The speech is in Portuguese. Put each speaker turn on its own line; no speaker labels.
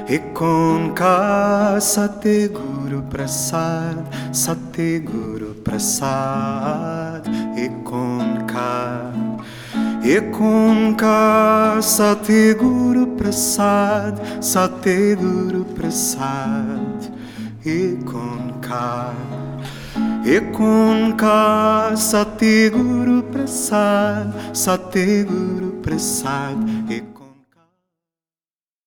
Ekon ka Satguru Prasad, Satguru Prasad, Ekon ka Satguru Prasad, Satguru Prasad, Ekon ka Satguru Prasad, Satguru Prasad.